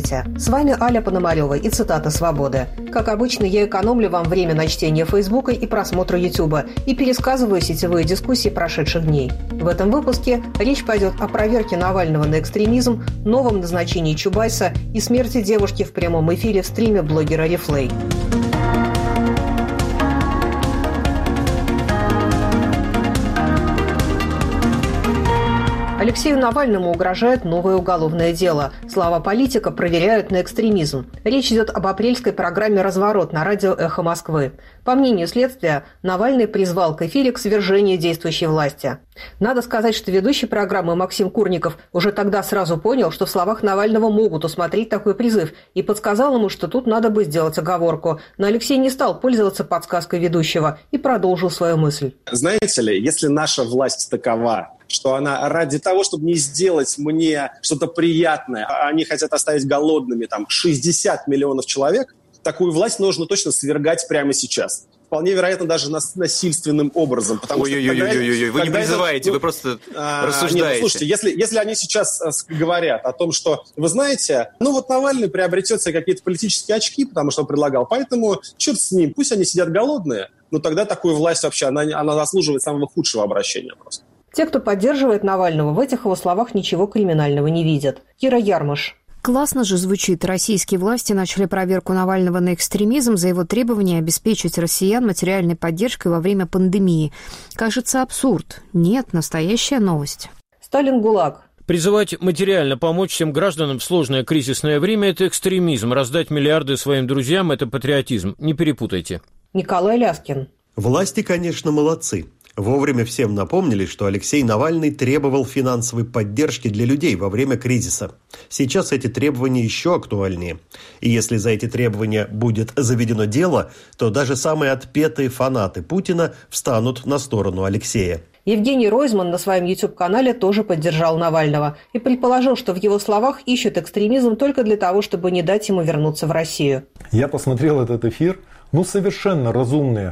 Здравствуйте! С вами Аля Пономарева и цитата «Свободы». Как обычно, я экономлю вам время на чтение Фейсбука и просмотра Ютуба и пересказываю сетевые дискуссии прошедших дней. В этом выпуске речь пойдет о проверке Навального на экстремизм, новом назначении Чубайса и смерти девушки в прямом эфире в стриме блогера Рифлей. Алексею Навальному угрожает новое уголовное дело. Слова политика проверяют на экстремизм. Речь идет об апрельской программе «Разворот» на радио «Эхо Москвы». По мнению следствия, Навальный призвал к эфире к свержению действующей власти. Надо сказать, что ведущий программы Максим Курников уже тогда сразу понял, что в словах Навального могут усмотреть такой призыв, и подсказал ему, что тут надо бы сделать оговорку. Но Алексей не стал пользоваться подсказкой ведущего и продолжил свою мысль. Знаете ли, если наша власть такова, что она ради того, чтобы не сделать мне что-то приятное, они хотят оставить голодными 60 миллионов человек, такую власть нужно точно свергать прямо сейчас. Вполне вероятно, даже насильственным образом. Вы не призываете, вы просто рассуждаете. Нет, слушайте, если они сейчас говорят о том, что, вы знаете, Навальный приобретет себе какие-то политические очки, потому что он предлагал, поэтому черт с ним, пусть они сидят голодные, но тогда такую власть вообще, она заслуживает самого худшего обращения просто. Те, кто поддерживает Навального, в этих его словах ничего криминального не видят. Кира Ярмыш. Классно же звучит. Российские власти начали проверку Навального на экстремизм за его требование обеспечить россиян материальной поддержкой во время пандемии. Кажется, абсурд. Нет, настоящая новость. Сталин ГУЛАГ. Призывать материально помочь всем гражданам в сложное кризисное время – это экстремизм. Раздать миллиарды своим друзьям – это патриотизм. Не перепутайте. Николай Ляскин. Власти, конечно, молодцы. Вовремя всем напомнили, что Алексей Навальный требовал финансовой поддержки для людей во время кризиса. Сейчас эти требования еще актуальнее. И если за эти требования будет заведено дело, то даже самые отпетые фанаты Путина встанут на сторону Алексея. Евгений Ройзман на своем YouTube-канале тоже поддержал Навального и предположил, что в его словах ищут экстремизм только для того, чтобы не дать ему вернуться в Россию. Я посмотрел этот эфир, совершенно разумные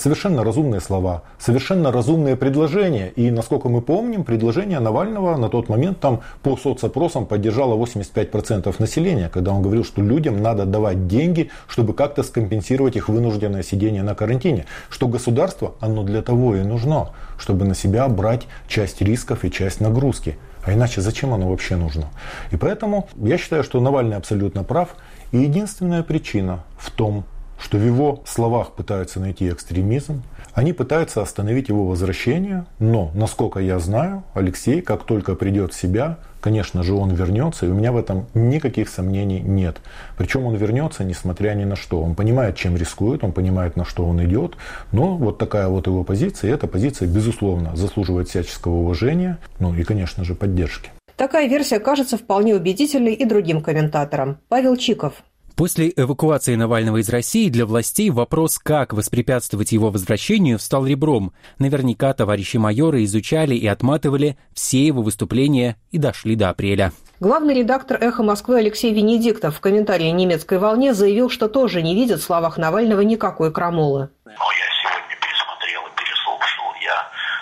слова, совершенно разумные предложения. И, насколько мы помним, предложение Навального на тот момент по соцопросам поддержало 85% населения, когда он говорил, что людям надо давать деньги, чтобы как-то скомпенсировать их вынужденное сидение на карантине. Что государство, оно для того и нужно, чтобы на себя брать часть рисков и часть нагрузки. А иначе зачем оно вообще нужно? И поэтому я считаю, что Навальный абсолютно прав. И единственная причина в том, что в его словах пытаются найти экстремизм, они пытаются остановить его возвращение, но, насколько я знаю, Алексей, как только придет в себя, конечно же, он вернется, и у меня в этом никаких сомнений нет. Причем он вернется, несмотря ни на что. Он понимает, чем рискует, он понимает, на что он идет, но вот такая вот его позиция, и эта позиция, безусловно, заслуживает всяческого уважения, и, конечно же, поддержки. Такая версия кажется вполне убедительной и другим комментаторам. Павел Чиков. После эвакуации Навального из России для властей вопрос, как воспрепятствовать его возвращению, встал ребром. Наверняка товарищи майоры изучали и отматывали все его выступления и дошли до апреля. Главный редактор «Эхо Москвы» Алексей Венедиктов в комментарии «Немецкой волне» заявил, что тоже не видит в словах Навального никакой крамолы. Я сегодня пересмотрел и переслушал. Я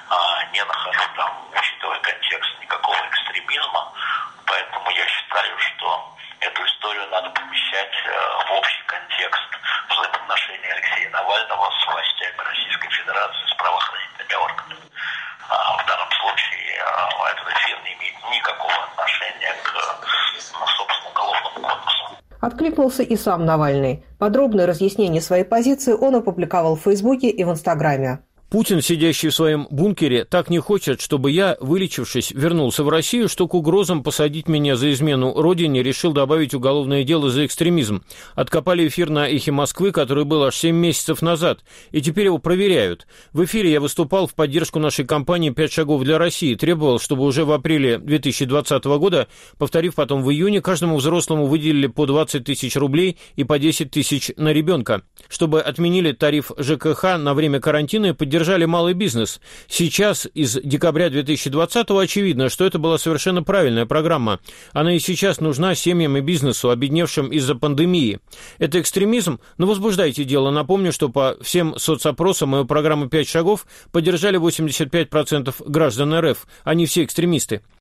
не нахожу учитывая контекст, никакого экстремизма. Поэтому я считаю, что эту историю надо помещать в общий контекст взаимоотношений Алексея Навального с властями Российской Федерации, с правоохранительными органами. В данном случае этот эфир не имеет никакого отношения к, собственно, уголовному кодексу. Откликнулся и сам Навальный. Подробное разъяснение своей позиции он опубликовал в Фейсбуке и в Инстаграме. Путин, сидящий в своем бункере, так не хочет, чтобы я, вылечившись, вернулся в Россию, что к угрозам посадить меня за измену родине решил добавить уголовное дело за экстремизм. Откопали эфир на «Эхе Москвы», который был аж 7 месяцев назад, и теперь его проверяют. В эфире я выступал в поддержку нашей кампании «5 шагов для России», требовал, чтобы уже в апреле 2020 года, повторив потом в июне, каждому взрослому выделили по 20 тысяч рублей и по 10 тысяч на ребенка, чтобы отменили тариф ЖКХ на время карантина и поддержали малый бизнес. Сейчас, из декабря 2020-го, очевидно, что это была совершенно правильная программа. Она и сейчас нужна семьям и бизнесу, обедневшим из-за пандемии. Это экстремизм? Но возбуждайте дело. Напомню, что по всем соцопросам мою программу «5 шагов» поддержали 85% граждан РФ, а не все экстремисты.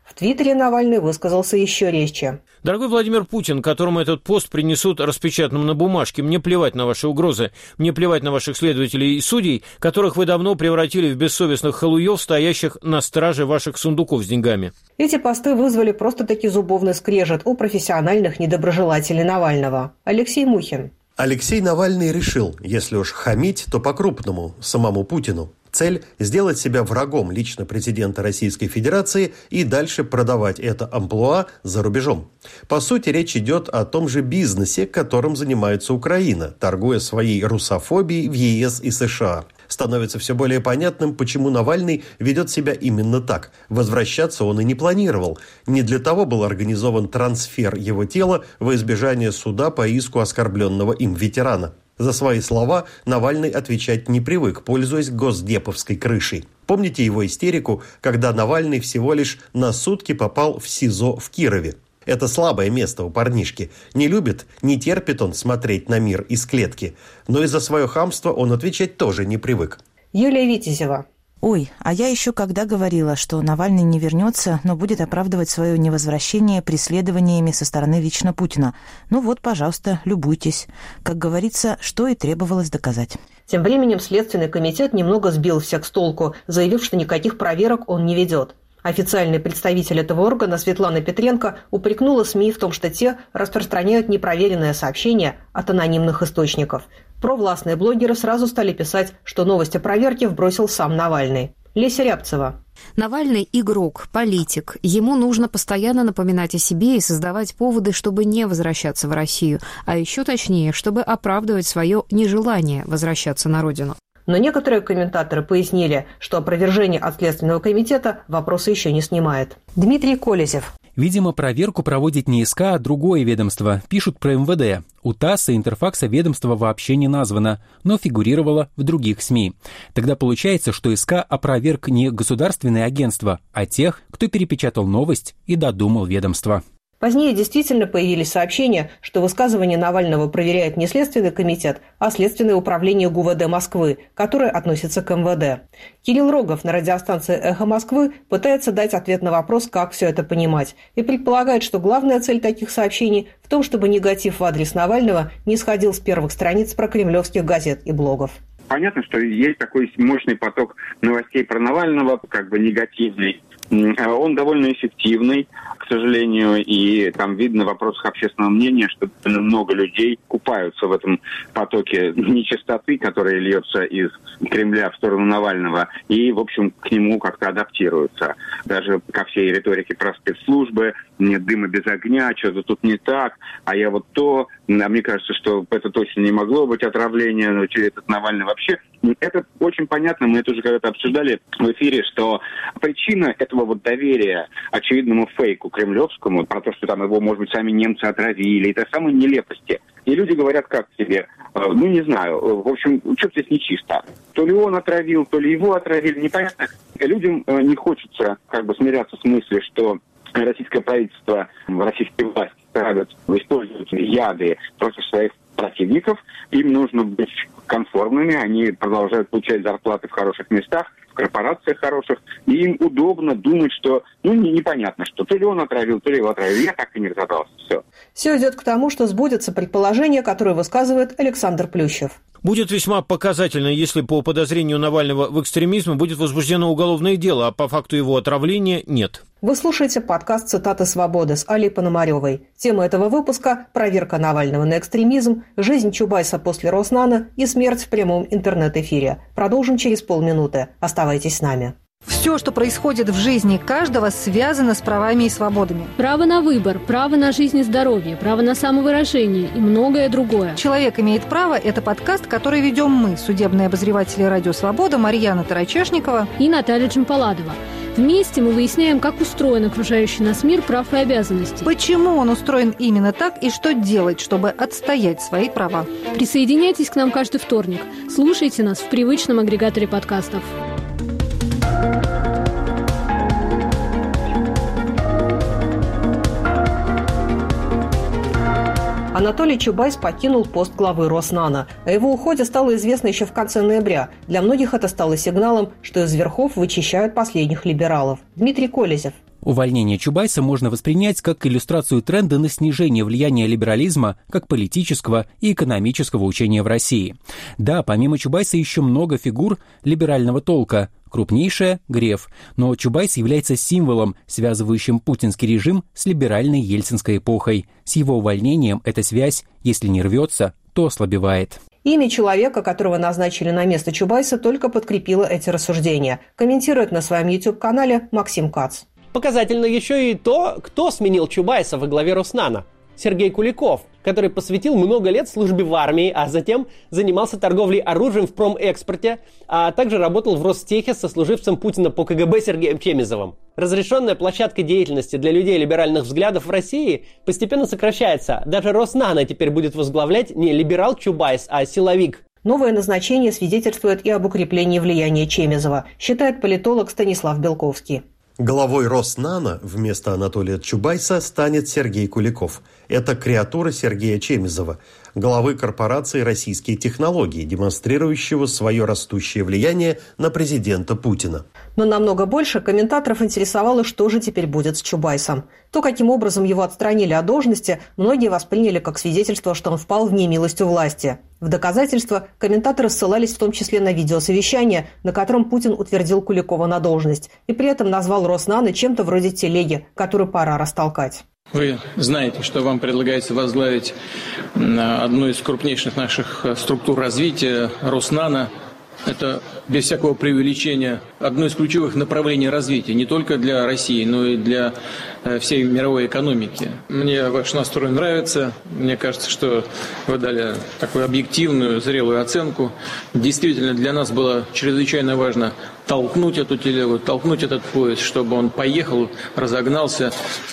В Твиттере Навальный высказался еще резче. Дорогой Владимир Путин, которому этот пост принесут распечатанным на бумажке, мне плевать на ваши угрозы, мне плевать на ваших следователей и судей, которых вы давно превратили в бессовестных халуев, стоящих на страже ваших сундуков с деньгами. Эти посты вызвали просто-таки зубовный скрежет у профессиональных недоброжелателей Навального. Алексей Мухин. Алексей Навальный решил, если уж хамить, то по-крупному, самому Путину. Цель – сделать себя врагом лично президента Российской Федерации и дальше продавать это амплуа за рубежом. По сути, речь идет о том же бизнесе, которым занимается Украина, торгуя своей русофобией в ЕС и США. Становится все более понятным, почему Навальный ведет себя именно так. Возвращаться он и не планировал. Не для того был организован трансфер его тела во избежание суда по иску оскорбленного им ветерана. За свои слова Навальный отвечать не привык, пользуясь госдеповской крышей. Помните его истерику, когда Навальный всего лишь на сутки попал в СИЗО в Кирове? Это слабое место у парнишки. Не любит, не терпит он смотреть на мир из клетки. Но и за свое хамство он отвечать тоже не привык. Юлия Витязева. Ой, а я еще когда говорила, что Навальный не вернется, но будет оправдывать свое невозвращение преследованиями со стороны лично Путина. Ну вот, пожалуйста, любуйтесь. Как говорится, что и требовалось доказать. Тем временем Следственный комитет немного сбил всех с толку, заявив, что никаких проверок он не ведет. Официальный представитель этого органа Светлана Петренко упрекнула СМИ в том, что те распространяют непроверенные сообщения от анонимных источников. Провластные блогеры сразу стали писать, что новость о проверке вбросил сам Навальный. Леся Рябцева. Навальный – игрок, политик. Ему нужно постоянно напоминать о себе и создавать поводы, чтобы не возвращаться в Россию, а еще точнее, чтобы оправдывать свое нежелание возвращаться на родину. Но некоторые комментаторы пояснили, что опровержение от Следственного комитета вопросы еще не снимает. Дмитрий Колезев. Видимо, проверку проводит не СК, а другое ведомство. Пишут про МВД. У ТАСС и Интерфакса ведомство вообще не названо, но фигурировало в других СМИ. Тогда получается, что СК опроверг не государственное агентство, а тех, кто перепечатал новость и додумал ведомство. Позднее действительно появились сообщения, что высказывание Навального проверяет не Следственный комитет, а Следственное управление ГУВД Москвы, которое относится к МВД. Кирилл Рогов на радиостанции «Эхо Москвы» пытается дать ответ на вопрос, как все это понимать, и предполагает, что главная цель таких сообщений в том, чтобы негатив в адрес Навального не сходил с первых страниц прокремлевских газет и блогов. Понятно, что есть такой мощный поток новостей про Навального, как бы негативный. Он довольно эффективный, к сожалению, и там видно в вопросах общественного мнения, что много людей купаются в этом потоке нечистоты, которая льется из Кремля в сторону Навального, и, в общем, к нему как-то адаптируются. Даже ко всей риторике про спецслужбы, нет дыма без огня, что-то тут не так, а я вот то. А мне кажется, что это точно не могло быть отравление, но этот Навальный вообще. Это очень понятно, мы это уже когда-то обсуждали в эфире, что причина этого вот доверия очевидному фейку кремлевскому, про то, что там его, может быть, сами немцы отравили, это самые нелепости. И люди говорят как себе, ну не знаю, в общем, что-то здесь нечисто. То ли он отравил, то ли его отравили, непонятно. Людям не хочется как бы смиряться с мыслью, что российское правительство, российские власти используют яды против своих противников. Им нужно быть конформными, они продолжают получать зарплаты в хороших местах, в корпорациях хороших, и им удобно думать, что, непонятно, что то ли он отравил, то ли его отравили. Я так и не разобрался. Все идет к тому, что сбудется предположение, которое высказывает Александр Плющев. Будет весьма показательно, если по подозрению Навального в экстремизме будет возбуждено уголовное дело, а по факту его отравления нет. Вы слушаете подкаст «Цитаты свободы» с Алей Пономаревой. Тема этого выпуска – проверка Навального на экстремизм, жизнь Чубайса после Роснано и смерть в прямом интернет-эфире. Продолжим через полминуты. Оставайтесь с нами. Все, что происходит в жизни каждого, связано с правами и свободами. Право на выбор, право на жизнь и здоровье, право на самовыражение и многое другое. «Человек имеет право» – это подкаст, который ведем мы, судебные обозреватели «Радио Свобода» Марьяна Тарачешникова и Наталья Джампаладова. Вместе мы выясняем, как устроен окружающий нас мир прав и обязанностей. Почему он устроен именно так и что делать, чтобы отстоять свои права. Присоединяйтесь к нам каждый вторник. Слушайте нас в привычном агрегаторе подкастов. Анатолий Чубайс покинул пост главы Роснано. О его уходе стало известно еще в конце ноября. Для многих это стало сигналом, что из верхов вычищают последних либералов. Дмитрий Колезев. Увольнение Чубайса можно воспринять как иллюстрацию тренда на снижение влияния либерализма как политического и экономического учения в России. Да, помимо Чубайса еще много фигур либерального толка. Крупнейшая – Греф, но Чубайс является символом, связывающим путинский режим с либеральной ельцинской эпохой. С его увольнением эта связь, если не рвется, то ослабевает. Имя человека, которого назначили на место Чубайса, только подкрепило эти рассуждения. Комментирует на своем YouTube-канале Максим Кац. Показательно еще и то, кто сменил Чубайса во главе Роснано. Сергей Куликов, который посвятил много лет службе в армии, а затем занимался торговлей оружием в промэкспорте, а также работал в Ростехе со служивцем Путина по КГБ Сергеем Чемизовым. Разрешенная площадка деятельности для людей либеральных взглядов в России постепенно сокращается. Даже Роснано теперь будет возглавлять не либерал Чубайс, а силовик. Новое назначение свидетельствует и об укреплении влияния Чемизова, считает политолог Станислав Белковский. Главой Роснано вместо Анатолия Чубайса станет Сергей Куликов. Это креатура Сергея Чемизова, главы корпорации «Российские технологии», демонстрирующего свое растущее влияние на президента Путина. Но намного больше комментаторов интересовало, что же теперь будет с Чубайсом. То, каким образом его отстранили от должности, многие восприняли как свидетельство, что он впал в немилость у власти. В доказательство комментаторы ссылались в том числе на видеосовещание, на котором Путин утвердил Куликова на должность, и при этом назвал Роснано чем-то вроде телеги, которую пора растолкать. Вы знаете, что вам предлагается возглавить одну из крупнейших наших структур развития, Роснано. Это, без всякого преувеличения, одно из ключевых направлений развития не только для России, но и для всей мировой экономики. Мне ваш настрой нравится. Мне кажется, что вы дали такую объективную, зрелую оценку. Действительно, для нас было чрезвычайно важно толкнуть эту телегу, толкнуть этот поезд, чтобы он поехал, разогнался,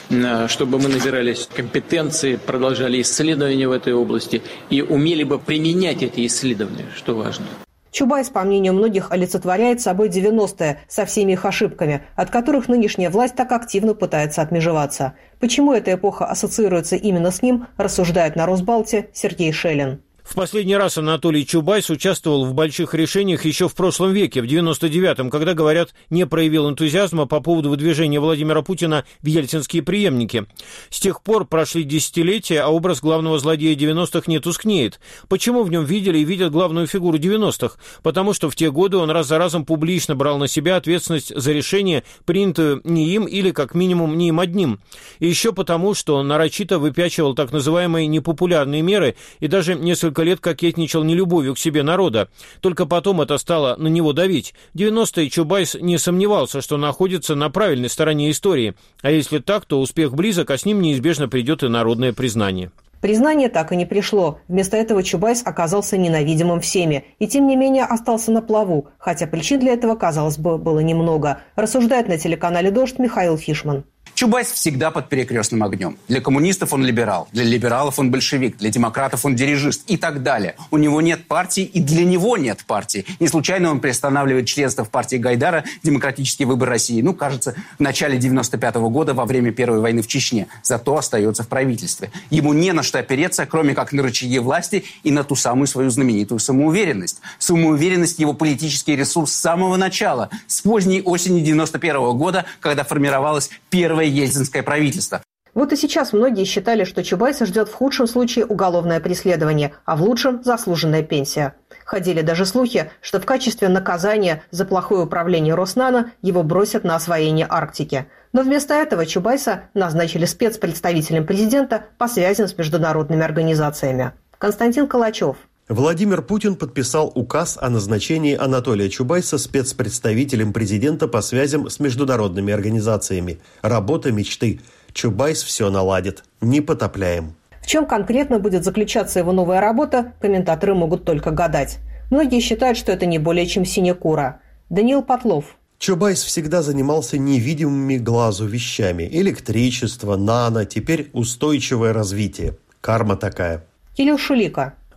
чтобы мы набирались компетенции, продолжали исследования в этой области и умели бы применять эти исследования, что важно. Чубайс, по мнению многих, олицетворяет собой 90-е со всеми их ошибками, от которых нынешняя власть так активно пытается отмежеваться. Почему эта эпоха ассоциируется именно с ним, рассуждает на Росбалте Сергей Шелин. В последний раз Анатолий Чубайс участвовал в больших решениях еще в прошлом веке, в 99-м, когда, говорят, не проявил энтузиазма по поводу выдвижения Владимира Путина в ельцинские преемники. С тех пор прошли десятилетия, а образ главного злодея 90-х не тускнеет. Почему в нем видели и видят главную фигуру 90-х? Потому что в те годы он раз за разом публично брал на себя ответственность за решение, принятое не им или, как минимум, не им одним. И еще потому, что он нарочито выпячивал так называемые непопулярные меры и даже несколько лет кокетничал нелюбовью к себе народа. Только потом это стало на него давить. В 90-е Чубайс не сомневался, что находится на правильной стороне истории. А если так, то успех близок, а с ним неизбежно придет и народное признание. Признание так и не пришло. Вместо этого Чубайс оказался ненавидимым всеми. И тем не менее остался на плаву, хотя причин для этого, казалось бы, было немного. Рассуждает на телеканале «Дождь» Михаил Фишман. Чубайс всегда под перекрестным огнем. Для коммунистов он либерал, для либералов он большевик, для демократов он дирижист и так далее. У него нет партии, и для него нет партии. Не случайно он приостанавливает членство в партии Гайдара «Демократический выбор России». Кажется, в начале 95-го года во время Первой войны в Чечне. Зато остается в правительстве. Ему не на что опереться, кроме как на рычаги власти и на ту самую свою знаменитую самоуверенность. Самоуверенность – его политический ресурс с самого начала, с поздней осени 91-го года, когда формировалась первая ельцинское правительство. Вот и сейчас многие считали, что Чубайса ждет в худшем случае уголовное преследование, а в лучшем – заслуженная пенсия. Ходили даже слухи, что в качестве наказания за плохое управление Роснано его бросят на освоение Арктики. Но вместо этого Чубайса назначили спецпредставителем президента по связям с международными организациями. Константин Калачев. Владимир Путин подписал указ о назначении Анатолия Чубайса спецпредставителем президента по связям с международными организациями. Работа мечты. Чубайс все наладит. Не потопляем. В чем конкретно будет заключаться его новая работа, комментаторы могут только гадать. Многие считают, что это не более чем синекура. Даниил Потлов. Чубайс всегда занимался невидимыми глазу вещами. Электричество, нано, теперь устойчивое развитие. Карма такая. Кирилл Шулика.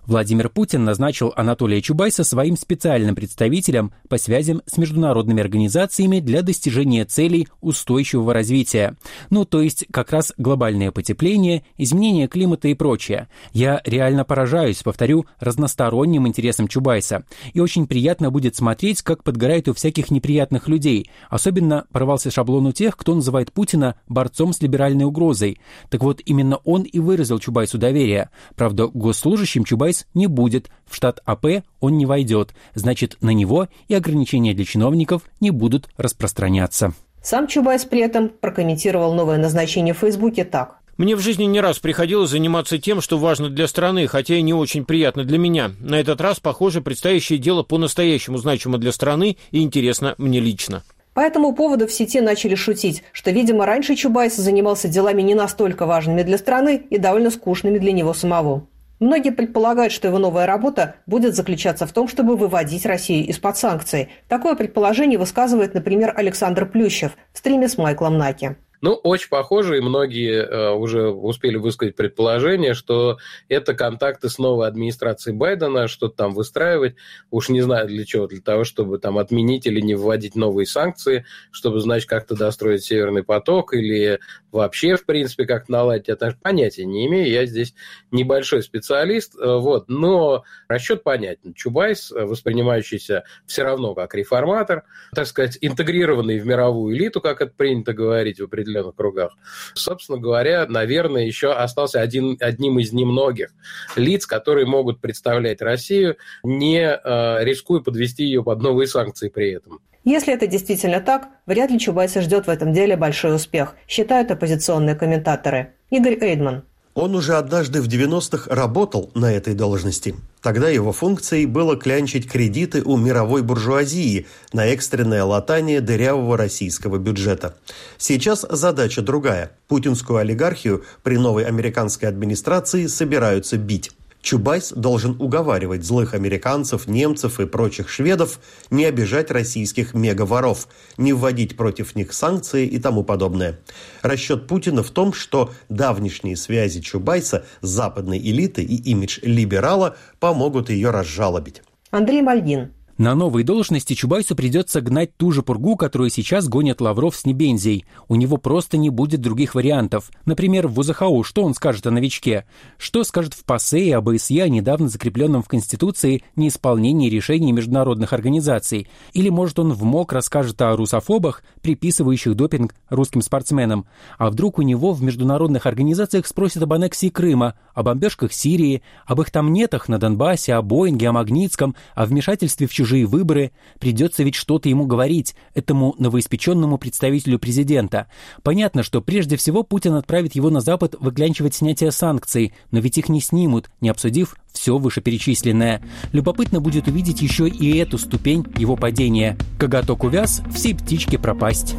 Владимир Путин назначил Анатолия Чубайса своим специальным представителем по связям с международными организациями для достижения целей устойчивого развития. Ну, то есть как раз глобальное потепление, изменение климата и прочее. Я реально поражаюсь, повторю, разносторонним интересам Чубайса. И очень приятно будет смотреть, как подгорает у всяких неприятных людей. Особенно порвался шаблон у тех, кто называет Путина борцом с либеральной угрозой. Так вот, именно он и выразил Чубайсу доверие. Правда, госслужащим Чубайс не будет, в штат АП он не войдет, значит, на него и ограничения для чиновников не будут распространяться. Сам Чубайс при этом прокомментировал новое назначение в Фейсбуке так. Мне в жизни не раз приходилось заниматься тем, что важно для страны, хотя и не очень приятно для меня. На этот раз, похоже, предстоящее дело по-настоящему значимо для страны и интересно мне лично. По этому поводу в сети начали шутить, что, видимо, раньше Чубайс занимался делами не настолько важными для страны и довольно скучными для него самого. Многие предполагают, что его новая работа будет заключаться в том, чтобы выводить Россию из-под санкций. Такое предположение высказывает, например, Александр Плющев в стриме с Майклом Наки. Ну, очень похоже, и многие уже успели высказать предположение, что это контакты с новой администрацией Байдена, что-то там выстраивать, уж не знаю для чего, для того, чтобы там отменить или не вводить новые санкции, чтобы, значит, как-то достроить Северный поток или вообще, в принципе, как наладить, я даже понятия не имею, я здесь небольшой специалист, вот, но расчет понятен. Чубайс, воспринимающийся все равно как реформатор, так сказать, интегрированный в мировую элиту, как это принято говорить в определенных кругах, собственно говоря, наверное, еще остался одним из немногих лиц, которые могут представлять Россию, не рискуя подвести ее под новые санкции при этом. Если это действительно так, вряд ли Чубайса ждет в этом деле большой успех, считают оппозиционные комментаторы. Игорь Эйдман. Он уже однажды в 90-х работал на этой должности. Тогда его функцией было клянчить кредиты у мировой буржуазии на экстренное латание дырявого российского бюджета. Сейчас задача другая. Путинскую олигархию при новой американской администрации собираются бить. Чубайс должен уговаривать злых американцев, немцев и прочих шведов не обижать российских мегаворов, не вводить против них санкции и тому подобное. Расчет Путина в том, что давнишние связи Чубайса с западной элитой и имидж либерала помогут ее разжалобить. Андрей Мальгин. На новой должности Чубайсу придется гнать ту же пургу, которую сейчас гонят Лавров с Небензией. У него просто не будет других вариантов. Например, в ВЗХУ что он скажет о новичке? Что скажет в ПАСЕ и ОБСЕ о недавно закрепленном в Конституции неисполнении решений международных организаций? Или, может, он в МОК расскажет о русофобах, приписывающих допинг русским спортсменам? А вдруг у него в международных организациях спросят об аннексии Крыма, о бомбежках Сирии, об их там нетах на Донбассе, о Боинге, о Магнитском, о вмешательстве в чужие выборы? Придется ведь что-то ему говорить, этому новоиспеченному представителю президента. Понятно, что прежде всего Путин отправит его на Запад выклянчивать снятие санкций, но ведь их не снимут, не обсудив все вышеперечисленное. Любопытно будет увидеть еще и эту ступень его падения. Коготок увяз, все птички пропасть.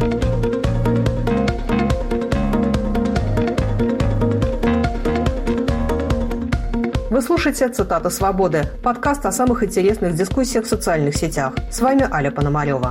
Вы слушаете «Цитаты свободы» – подкаст о самых интересных дискуссиях в социальных сетях. С вами Аля Пономарева.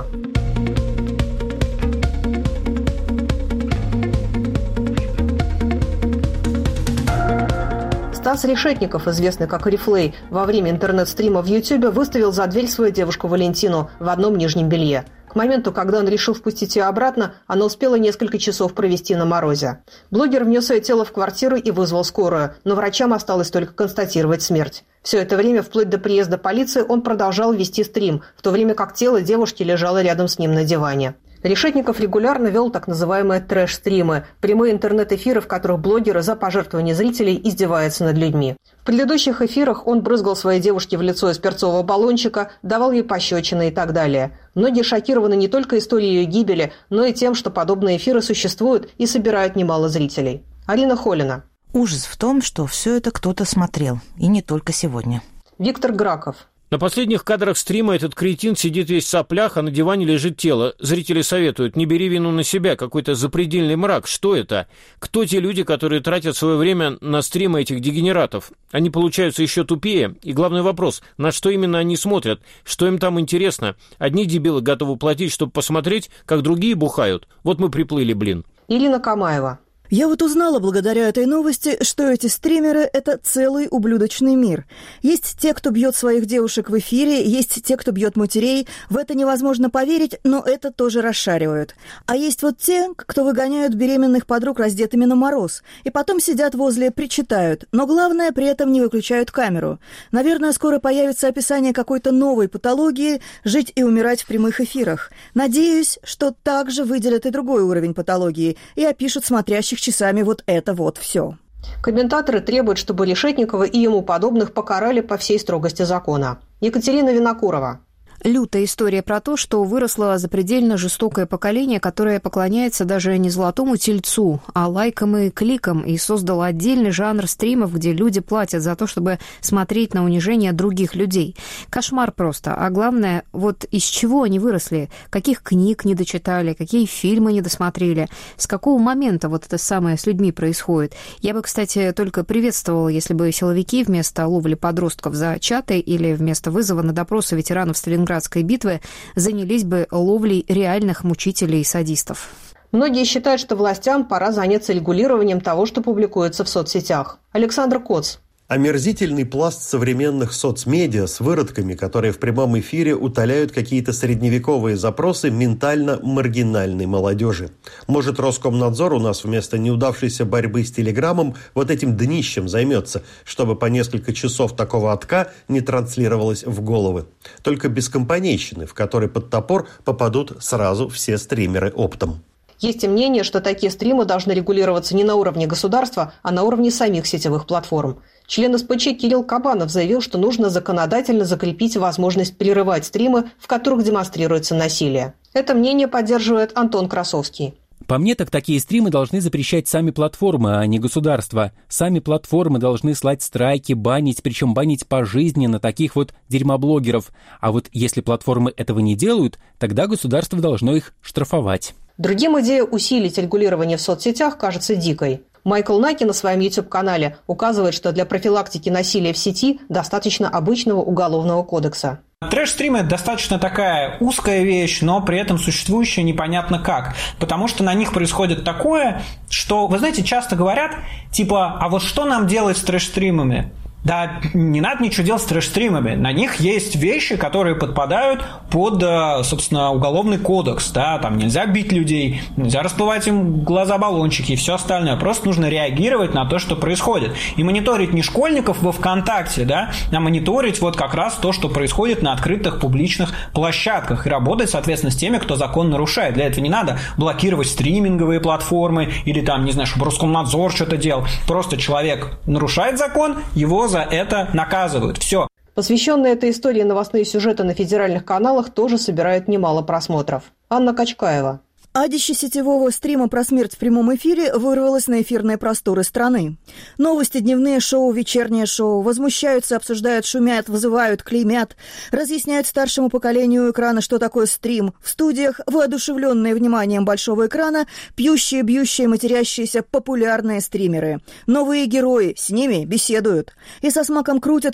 Стас Решетников, известный как Рифлей, во время интернет-стрима в Ютьюбе выставил за дверь свою девушку Валентину в одном нижнем белье. К моменту, когда он решил впустить ее обратно, она успела несколько часов провести на морозе. Блогер внес ее тело в квартиру и вызвал скорую, но врачам осталось только констатировать смерть. Все это время, вплоть до приезда полиции, он продолжал вести стрим, в то время как тело девушки лежало рядом с ним на диване. Решетников регулярно вел так называемые трэш-стримы, прямые интернет-эфиры, в которых блогеры за пожертвование зрителей издеваются над людьми. В предыдущих эфирах он брызгал своей девушке в лицо из перцового баллончика, давал ей пощечины и так далее. Многие шокированы не только историей ее гибели, но и тем, что подобные эфиры существуют и собирают немало зрителей. Арина Холина. Ужас в том, что все это кто-то смотрел, и не только сегодня. Виктор Граков. На последних кадрах стрима этот кретин сидит весь в соплях, а на диване лежит тело. Зрители советуют: не бери вину на себя, какой-то запредельный мрак. Что это? Кто те люди, которые тратят свое время на стримы этих дегенератов? Они получаются еще тупее. И главный вопрос: на что именно они смотрят? Что им там интересно? Одни дебилы готовы платить, чтобы посмотреть, как другие бухают. Вот мы приплыли, блин. Ирина Камаева. Я вот узнала благодаря этой новости, что эти стримеры – это целый ублюдочный мир. Есть те, кто бьет своих девушек в эфире, есть те, кто бьет матерей. В это невозможно поверить, но это тоже расшаривают. А есть вот те, кто выгоняют беременных подруг раздетыми на мороз, и потом сидят возле, причитают, но главное, при этом не выключают камеру. Наверное, скоро появится описание какой-то новой патологии «жить и умирать в прямых эфирах». Надеюсь, что также выделят и другой уровень патологии и опишут смотрящих часами вот это вот все. Комментаторы требуют, чтобы Решетникова и ему подобных покарали по всей строгости закона. Екатерина Винокурова. Лютая история про то, что выросло запредельно жестокое поколение, которое поклоняется даже не золотому тельцу, а лайкам и кликам, и создало отдельный жанр стримов, где люди платят за то, чтобы смотреть на унижение других людей. Кошмар просто. А главное, вот из чего они выросли, каких книг не дочитали, какие фильмы не досмотрели, с какого момента вот это самое с людьми происходит. Я бы, кстати, только приветствовала, если бы силовики вместо ловли подростков за чаты или вместо вызова на допросы ветеранов Сталинградской битвы занялись бы ловлей реальных мучителей и садистов. Многие считают, что властям пора заняться регулированием того, что публикуется в соцсетях. Александр Коц. Омерзительный пласт современных соцмедиа с выродками, которые в прямом эфире утоляют какие-то средневековые запросы ментально-маргинальной молодежи. Может, Роскомнадзор у нас вместо неудавшейся борьбы с Телеграмом вот этим днищем займется, чтобы по несколько часов такого отка не транслировалось в головы. Только без компанейщины, в которой под топор попадут сразу все стримеры оптом. Есть и мнение, что такие стримы должны регулироваться не на уровне государства, а на уровне самих сетевых платформ. Член СПЧ Кирилл Кабанов заявил, что нужно законодательно закрепить возможность прерывать стримы, в которых демонстрируется насилие. Это мнение поддерживает Антон Красовский. По мне, так такие стримы должны запрещать сами платформы, а не государство. Сами платформы должны слать страйки, банить, причем банить пожизненно таких вот дерьмоблогеров. А вот если платформы этого не делают, тогда государство должно их штрафовать. Другим идея усилить регулирование в соцсетях кажется дикой. Майкл Наки на своем YouTube-канале указывает, что для профилактики насилия в сети достаточно обычного уголовного кодекса. Трэш-стримы – это достаточно такая узкая вещь, но при этом существующая непонятно как. Потому что на них происходит такое, что, вы знаете, часто говорят, типа, а вот что нам делать с трэш-стримами? Да, не надо ничего делать с трэш-стримами. На них есть вещи, которые подпадают под, собственно, уголовный кодекс. Да? Там нельзя бить людей, нельзя расплывать им глаза-баллончики и все остальное. Просто нужно реагировать на то, что происходит. И мониторить не школьников во ВКонтакте, да, а мониторить вот как раз то, что происходит на открытых публичных площадках. И работать, соответственно, с теми, кто закон нарушает. Для этого не надо блокировать стриминговые платформы или там, не знаю, чтобы Роскомнадзор что-то делал. Просто человек нарушает закон, его за это наказывают. Все. Посвященные этой истории новостные сюжеты на федеральных каналах тоже собирают немало просмотров. Анна Качкаева. Адище сетевого стрима про смерть в прямом эфире вырвалось на эфирные просторы страны. Новости, дневные шоу, вечернее шоу возмущаются, обсуждают, шумят, вызывают, клеймят, разъясняют старшему поколению экрана, что такое стрим. В студиях, воодушевленные вниманием большого экрана, пьющие, бьющие, матерящиеся популярные стримеры. Новые герои, с ними беседуют. И со смаком крутят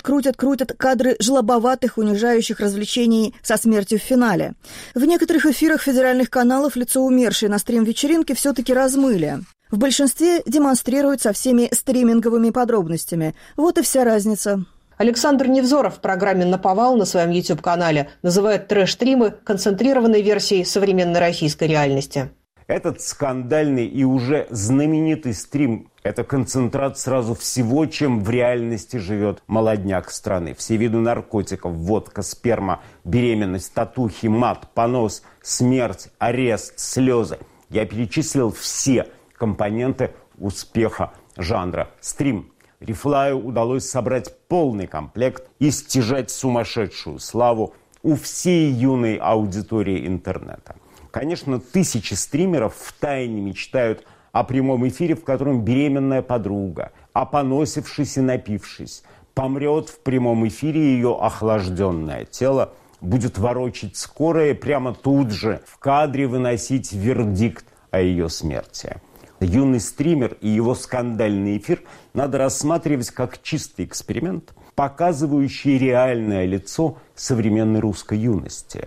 кадры жлобоватых, унижающих развлечений со смертью в финале. В некоторых эфирах федеральных каналов лицо умершие на стрим-вечеринке все-таки размыли. В большинстве демонстрируют со всеми стриминговыми подробностями. Вот и вся разница. Александр Невзоров в программе «Наповал» на своем YouTube-канале называет трэш-стримы концентрированной версией современной российской реальности. Этот скандальный и уже знаменитый стрим – это концентрат сразу всего, чем в реальности живет молодняк страны. Все виды наркотиков, водка, сперма, беременность, татухи, мат, понос, смерть, арест, слезы. Я перечислил все компоненты успеха жанра стрим. Рифлаю удалось собрать полный комплект и стяжать сумасшедшую славу у всей юной аудитории интернета. Конечно, тысячи стримеров втайне мечтают о прямом эфире, в котором беременная подруга, опоносившись и напившись, помрет в прямом эфире, ее охлажденное тело будет ворочать скорая, прямо тут же в кадре выносить вердикт о ее смерти. Юный стример и его скандальный эфир надо рассматривать как чистый эксперимент, показывающий реальное лицо современной русской юности.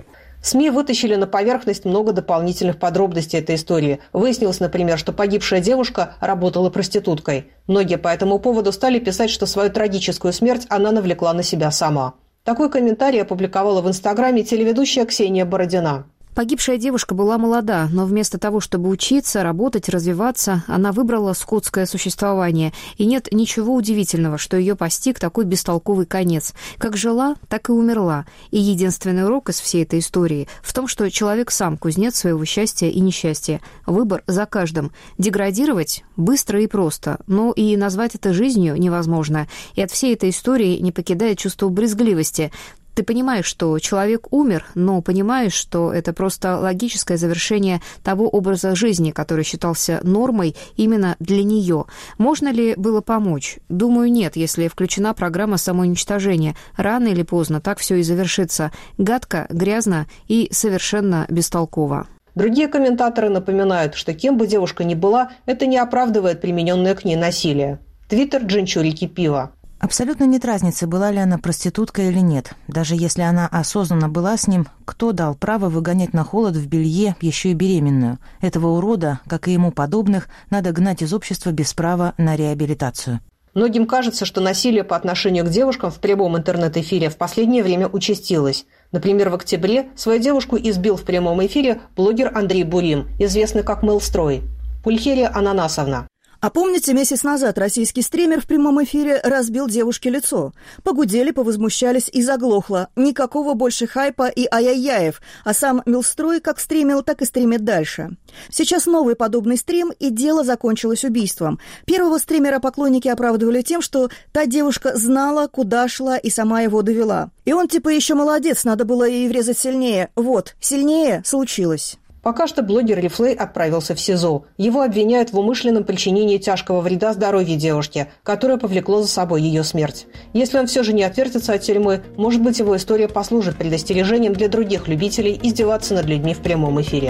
СМИ вытащили на поверхность много дополнительных подробностей этой истории. Выяснилось, например, что погибшая девушка работала проституткой. Многие по этому поводу стали писать, что свою трагическую смерть она навлекла на себя сама. Такой комментарий опубликовала в Инстаграме телеведущая Ксения Бородина. Погибшая девушка была молода, но вместо того, чтобы учиться, работать, развиваться, она выбрала скотское существование. И нет ничего удивительного, что ее постиг такой бестолковый конец. Как жила, так и умерла. И единственный урок из всей этой истории в том, что человек сам кузнец своего счастья и несчастья. Выбор за каждым. Деградировать быстро и просто, но и назвать это жизнью невозможно. И от всей этой истории не покидает чувство брезгливости. Ты понимаешь, что человек умер, но понимаешь, что это просто логическое завершение того образа жизни, который считался нормой именно для нее. Можно ли было помочь? Думаю, нет, если включена программа самоуничтожения. Рано или поздно так все и завершится. Гадко, грязно и совершенно бестолково. Другие комментаторы напоминают, что кем бы девушка ни была, это не оправдывает примененное к ней насилие. Твиттер Джинчурики Пива. Абсолютно нет разницы, была ли она проституткой или нет. Даже если она осознанно была с ним, кто дал право выгонять на холод в белье, еще и беременную? Этого урода, как и ему подобных, надо гнать из общества без права на реабилитацию. Многим кажется, что насилие по отношению к девушкам в прямом интернет-эфире в последнее время участилось. Например, в октябре свою девушку избил в прямом эфире блогер Андрей Бурим, известный как Мэлстрой. Пульхерия Ананасовна. А помните, месяц назад российский стример в прямом эфире разбил девушке лицо? Погудели, повозмущались и заглохло. Никакого больше хайпа и ай-яй-яев, а сам Мэлстрой как стримил, так и стримит дальше. Сейчас новый подобный стрим, и дело закончилось убийством. Первого стримера поклонники оправдывали тем, что та девушка знала, куда шла и сама его довела. И он типа еще молодец, надо было ей врезать сильнее. Вот, сильнее случилось. Пока что блогер Рифлей отправился в СИЗО. Его обвиняют в умышленном причинении тяжкого вреда здоровью девушки, которое повлекло за собой ее смерть. Если он все же не отвертится от тюрьмы, может быть, его история послужит предостережением для других любителей издеваться над людьми в прямом эфире.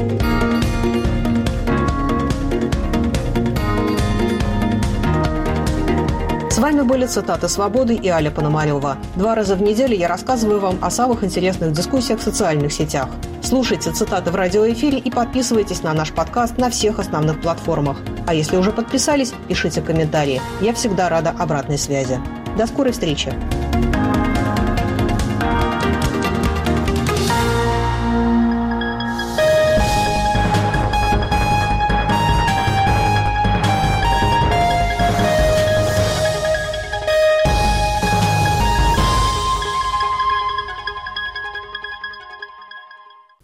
С вами были «Цитаты свободы» и Аля Пономарева. 2 раза в неделю я рассказываю вам о самых интересных дискуссиях в социальных сетях. Слушайте «Цитаты» в радиоэфире и подписывайтесь на наш подкаст на всех основных платформах. А если уже подписались, пишите комментарии. Я всегда рада обратной связи. До скорой встречи!